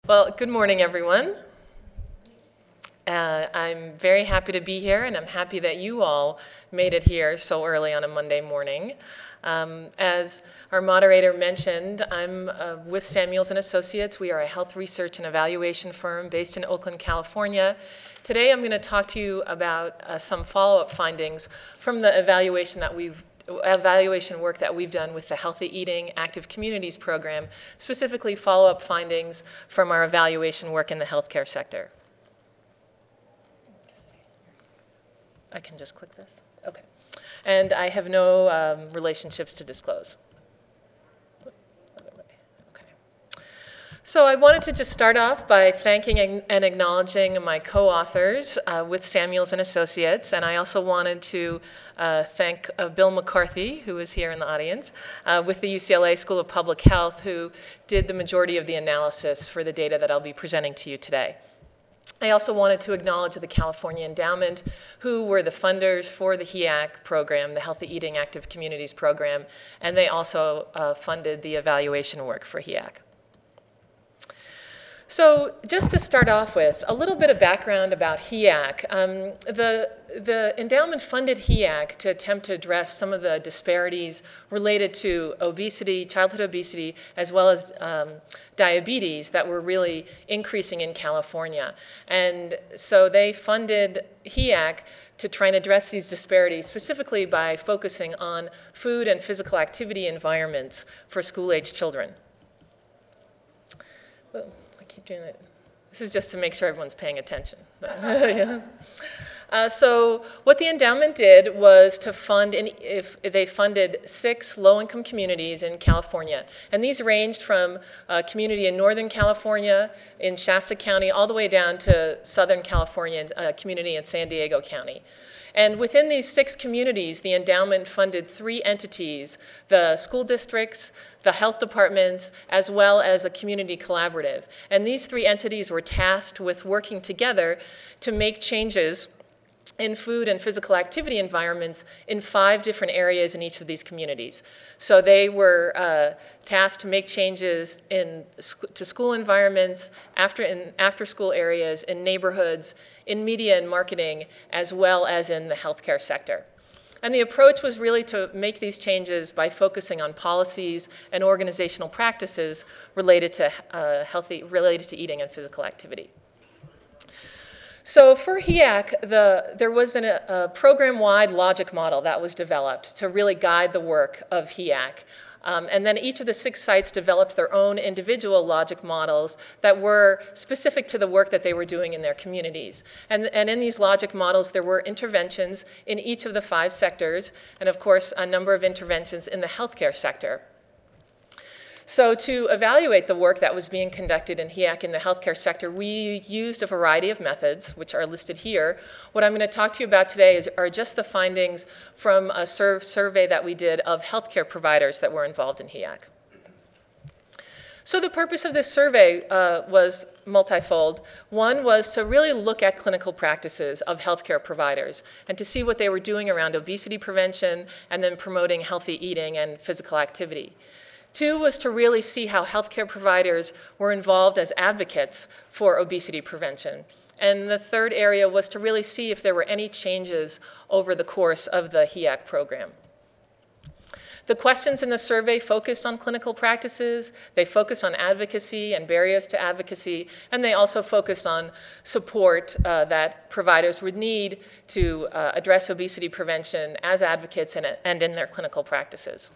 Well, good morning, everyone. I'm very happy to be here, and I'm happy that you all made it here so early on a Monday morning. As our moderator mentioned, I'm with Samuels and Associates. We are a health research and evaluation firm based in Oakland, California. Today, I'm going to talk to you about some follow-up findings from the evaluation work that we've done with the Healthy Eating Active Communities program, specifically follow-up findings from our evaluation work in the healthcare sector. I can just click this? Okay. And I have no relationships to disclose. Okay. So I wanted to just start off by thanking and acknowledging my co-authors with Samuels and Associates, and I also wanted to thank Bill McCarthy, who is here in the audience, with the UCLA School of Public Health, who did the majority of the analysis for the data that I'll be presenting to you today. I also wanted to acknowledge the California Endowment, who were the funders for the HEAC program, the Healthy Eating Active Communities program, and they also funded the evaluation work for HEAC. So just to start off with, a little bit of background about HEAC. The endowment funded HEAC to attempt to address some of the disparities related to obesity, childhood obesity, as well as diabetes that were really increasing in California. And so they funded HEAC to try and address these disparities, specifically by focusing on food and physical activity environments for school-age children. Keep doing it. This is just to make sure everyone's paying attention. Yeah. So what the endowment did was to they funded 6 low-income communities in California. And these ranged from a community in Northern California, in Shasta County, all the way down to Southern California, a community in San Diego County. And within these 6 communities, the endowment funded 3 entities, the school districts, the health departments, as well as a community collaborative. And these 3 entities were tasked with working together to make changes in food and physical activity environments in 5 different areas in each of these communities. So they were tasked to make changes to school environments, in after-school areas, in neighborhoods, in media and marketing, as well as in the healthcare sector. And the approach was really to make these changes by focusing on policies and organizational practices related to eating and physical activity. So for HEAC, there was a program-wide logic model that was developed to really guide the work of HEAC. And then each of the 6 sites developed their own individual logic models that were specific to the work that they were doing in their communities. And in these logic models, there were interventions in each of the 5 sectors, and of course, a number of interventions in the healthcare sector. So to evaluate the work that was being conducted in HEAC in the healthcare sector, we used a variety of methods, which are listed here. What I'm going to talk to you about today are just the findings from a survey that we did of healthcare providers that were involved in HEAC. So the purpose of this survey was multifold. One was to really look at clinical practices of healthcare providers and to see what they were doing around obesity prevention and then promoting healthy eating and physical activity. 2 was to really see how healthcare providers were involved as advocates for obesity prevention. And the 3rd area was to really see if there were any changes over the course of the HEAC program. The questions in the survey focused on clinical practices, they focused on advocacy and barriers to advocacy, and they also focused on support that providers would need to address obesity prevention as advocates and in their clinical practices.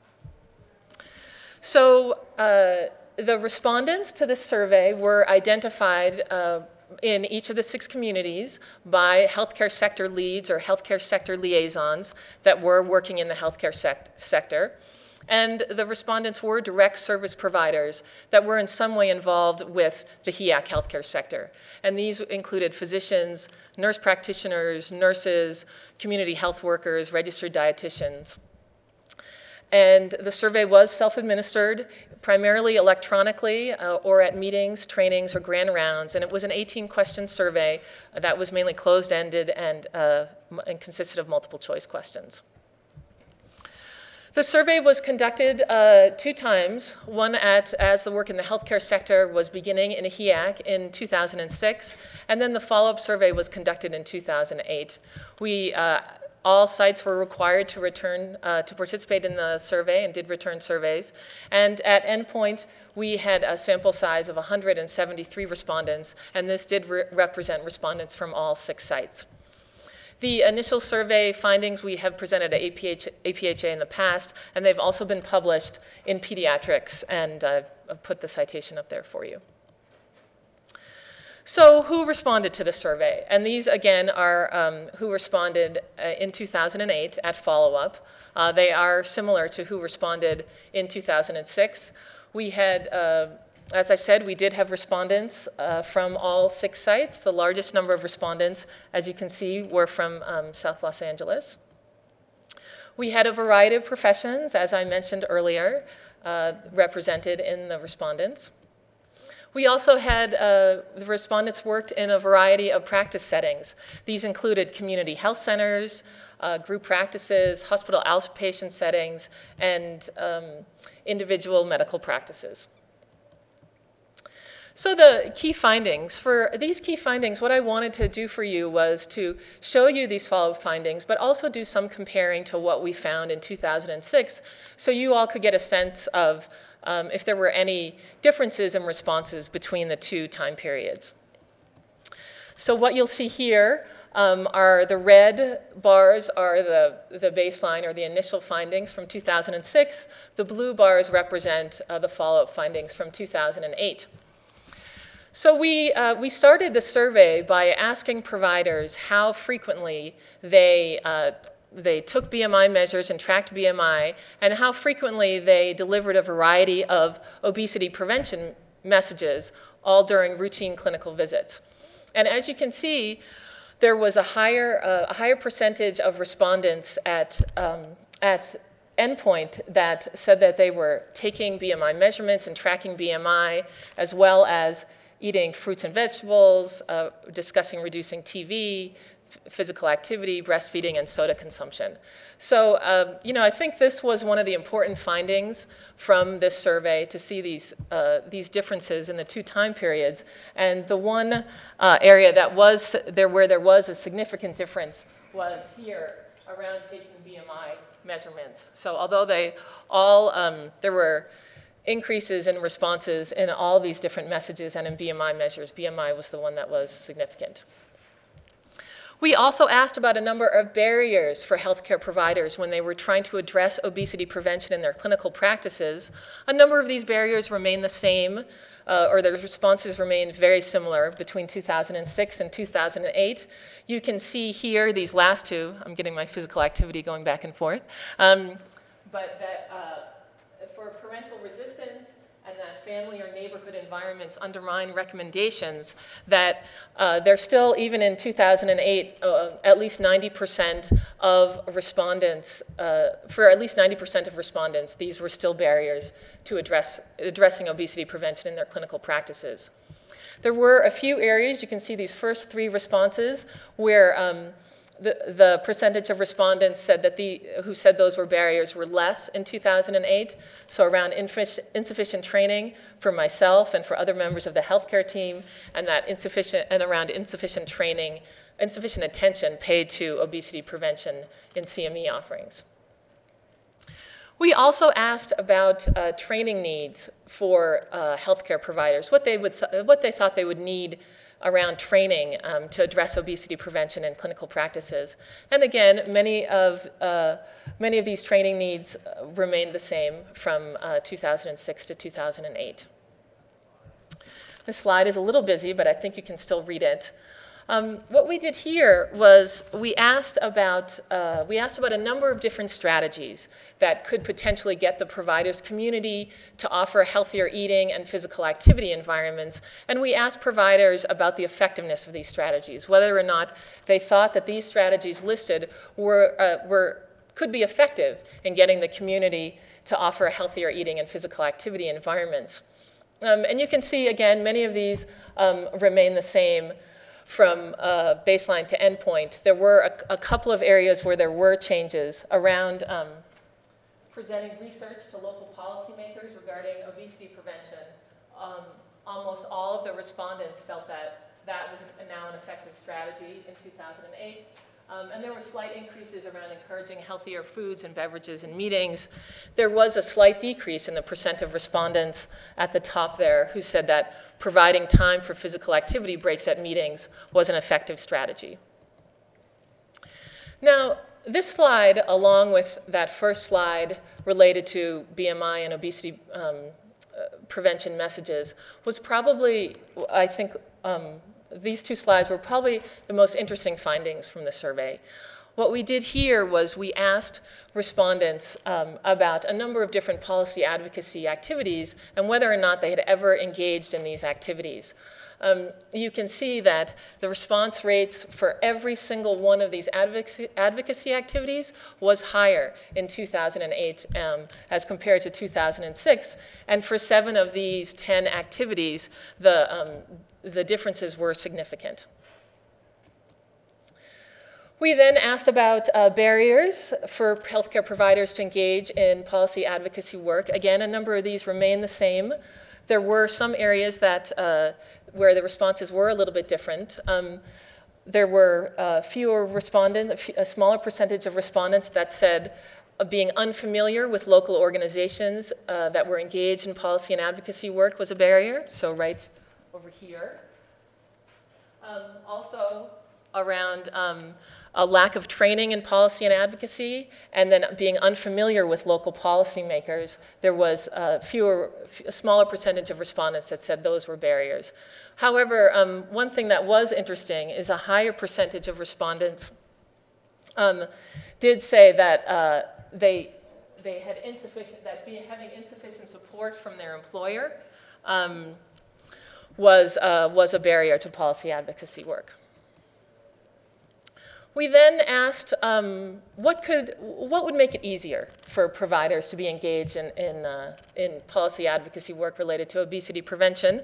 So the respondents to this survey were identified in each of the 6 communities by healthcare sector leads or healthcare sector liaisons that were working in the healthcare sector. And the respondents were direct service providers that were in some way involved with the HEAC healthcare sector. And these included physicians, nurse practitioners, nurses, community health workers, registered dietitians. And the survey was self-administered, primarily electronically or at meetings, trainings, or grand rounds. And it was an 18-question survey that was mainly closed-ended and consisted of multiple choice questions. The survey was conducted 2 times, one as the work in the healthcare sector was beginning in HEAC in 2006, and then the follow-up survey was conducted in 2008. All sites were required to return to participate in the survey and did return surveys. And at endpoint, we had a sample size of 173 respondents, and this did represent respondents from all 6 sites. The initial survey findings we have presented at APHA in the past, and they've also been published in Pediatrics, and I've put the citation up there for you. So who responded to the survey? And these, again, are who responded in 2008 at follow-up. They are similar to who responded in 2006. We had, as I said, we did have respondents from all 6 sites. The largest number of respondents, as you can see, were from South Los Angeles. We had a variety of professions, as I mentioned earlier, represented in the respondents. We also had, the respondents worked in a variety of practice settings. These included community health centers, group practices, hospital outpatient settings, and individual medical practices. So the key findings, for these key findings, what I wanted to do for you was to show you these follow-up findings, but also do some comparing to what we found in 2006, so you all could get a sense of if there were any differences in responses between the 2 time periods. So what you'll see here are the red bars are the baseline or the initial findings from 2006. The blue bars represent the follow-up findings from 2008. So we started the survey by asking providers how frequently they took BMI measures and tracked BMI, and how frequently they delivered a variety of obesity prevention messages, all during routine clinical visits. And as you can see, there was a higher percentage of respondents at endpoint that said that they were taking BMI measurements and tracking BMI, as well as eating fruits and vegetables, discussing reducing TV, physical activity, breastfeeding, and soda consumption. So, I think this was one of the important findings from this survey, to see these differences in the 2 time periods. And the one area that was there where there was a significant difference was here around taking BMI measurements. So although they all, there were increases in responses in all these different messages and in BMI measures, BMI was the one that was significant. We also asked about a number of barriers for healthcare providers when they were trying to address obesity prevention in their clinical practices. A number of these barriers remain the same, or their responses remain very similar between 2006 and 2008. You can see here these last 2. I'm getting my physical activity going back and forth. But that for parental resistance and that family or neighborhood environments undermine recommendations, that they're still, even in 2008, at least 90% of respondents, for at least 90% of respondents, these were still barriers to addressing obesity prevention in their clinical practices. There were a few areas, you can see these first 3 responses, where the percentage of respondents said that who said those were barriers were less in 2008. So around insufficient training for myself and for other members of the healthcare team, and around insufficient training, insufficient attention paid to obesity prevention in CME offerings. We also asked about training needs for healthcare providers, what they thought they would need around training to address obesity prevention in clinical practices. And again, many of these training needs remained the same from 2006 to 2008. This slide is a little busy, but I think you can still read it. What we did here was we asked about a number of different strategies that could potentially get the providers community to offer healthier eating and physical activity environments, and we asked providers about the effectiveness of these strategies, whether or not they thought that these strategies listed could be effective in getting the community to offer healthier eating and physical activity environments. And you can see, again, many of these remain the same from baseline to endpoint. There were a couple of areas where there were changes around presenting research to local policymakers regarding obesity prevention, almost all of the respondents felt that that was now an effective strategy in 2008. And there were slight increases around encouraging healthier foods and beverages in meetings. There was a slight decrease in the percent of respondents at the top there who said that providing time for physical activity breaks at meetings was an effective strategy. Now, this slide, along with that first slide related to BMI and obesity prevention messages, was probably, I think, these two slides were probably the most interesting findings from the survey. What we did here was we asked respondents about a number of different policy advocacy activities and whether or not they had ever engaged in these activities. You can see that the response rates for every single one of these advocacy activities was higher in 2008 as compared to 2006. And for 7 of these 10 activities, the differences were significant. We then asked about barriers for healthcare providers to engage in policy advocacy work. Again, a number of these remain the same. There were some areas that, where the responses were a little bit different. There were fewer respondents, a smaller percentage of respondents that said being unfamiliar with local organizations that were engaged in policy and advocacy work was a barrier, so right over here. Also around a lack of training in policy and advocacy, and then being unfamiliar with local policymakers, there was a smaller percentage of respondents that said those were barriers. However, one thing that was interesting is a higher percentage of respondents did say that they had having insufficient support from their employer was a barrier to policy advocacy work. We then asked what would make it easier for providers to be engaged in policy advocacy work related to obesity prevention.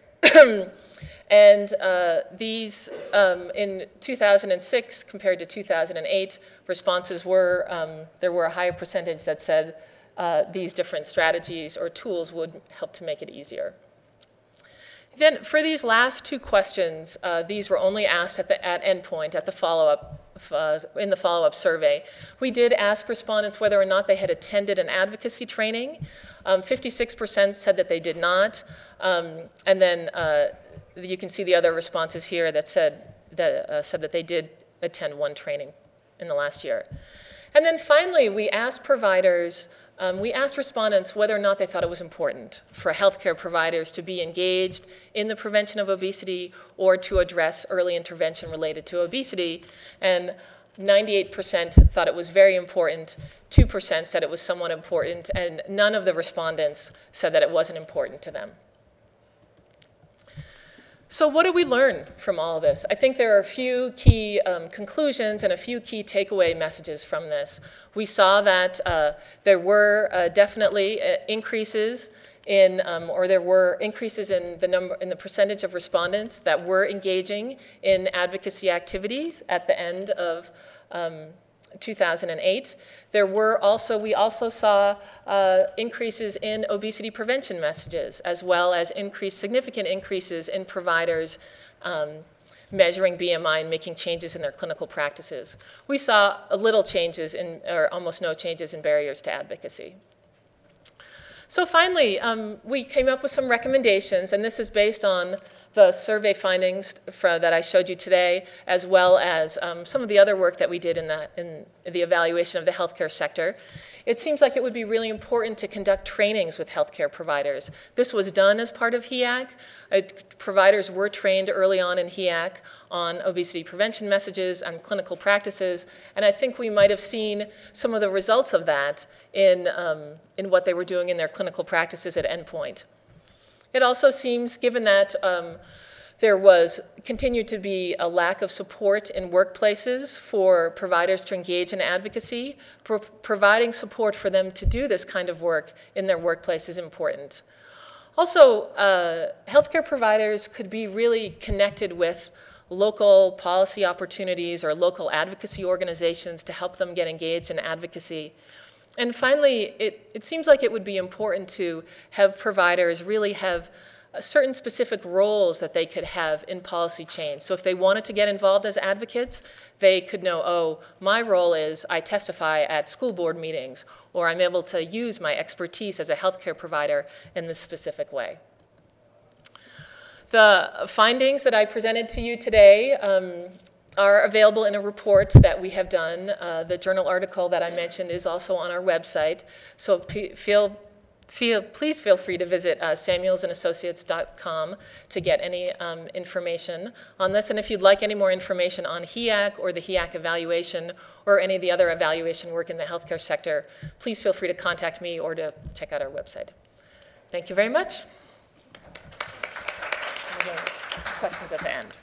And these, in 2006 compared to 2008, responses were, there were a higher percentage that said these different strategies or tools would help to make it easier. Then for these last 2 questions, these were only asked at endpoint, at the follow-up, in the follow-up survey. We did ask respondents whether or not they had attended an advocacy training. 56% said that they did not. And then you can see the other responses here that said that they did attend 1 training in the last year. And then finally, we asked respondents whether or not they thought it was important for healthcare providers to be engaged in the prevention of obesity or to address early intervention related to obesity. And 98% thought it was very important, 2% said it was somewhat important, and none of the respondents said that it wasn't important to them. So what did we learn from all of this? I think there are a few key conclusions and a few key takeaway messages from this. We saw that there were definitely increases in, or there were increases in the percentage of respondents that were engaging in advocacy activities at the end of 2008. There were also, we also saw increases in obesity prevention messages, as well as significant increases in providers measuring BMI and making changes in their clinical practices. We saw little changes or almost no changes in barriers to advocacy. So finally, we came up with some recommendations, and this is based on the survey findings that I showed you today, as well as some of the other work that we did in the evaluation of the healthcare sector. It seems like it would be really important to conduct trainings with healthcare providers. This was done as part of HEAC. Providers were trained early on in HEAC on obesity prevention messages and clinical practices, and I think we might have seen some of the results of that in what they were doing in their clinical practices at Endpoint. It also seems, given that there continued to be a lack of support in workplaces for providers to engage in advocacy, providing support for them to do this kind of work in their workplace is important. Also, healthcare providers could be really connected with local policy opportunities or local advocacy organizations to help them get engaged in advocacy. And finally, it seems like it would be important to have providers really have certain specific roles that they could have in policy change. So if they wanted to get involved as advocates, they could know, oh, my role is I testify at school board meetings, or I'm able to use my expertise as a healthcare provider in this specific way. The findings that I presented to you today are available in a report that we have done. The journal article that I mentioned is also on our website. So please feel free to visit samuelsandassociates.com to get any information on this. And if you'd like any more information on HEAC or the HEAC evaluation or any of the other evaluation work in the healthcare sector, please feel free to contact me or to check out our website. Thank you very much. Questions at the end.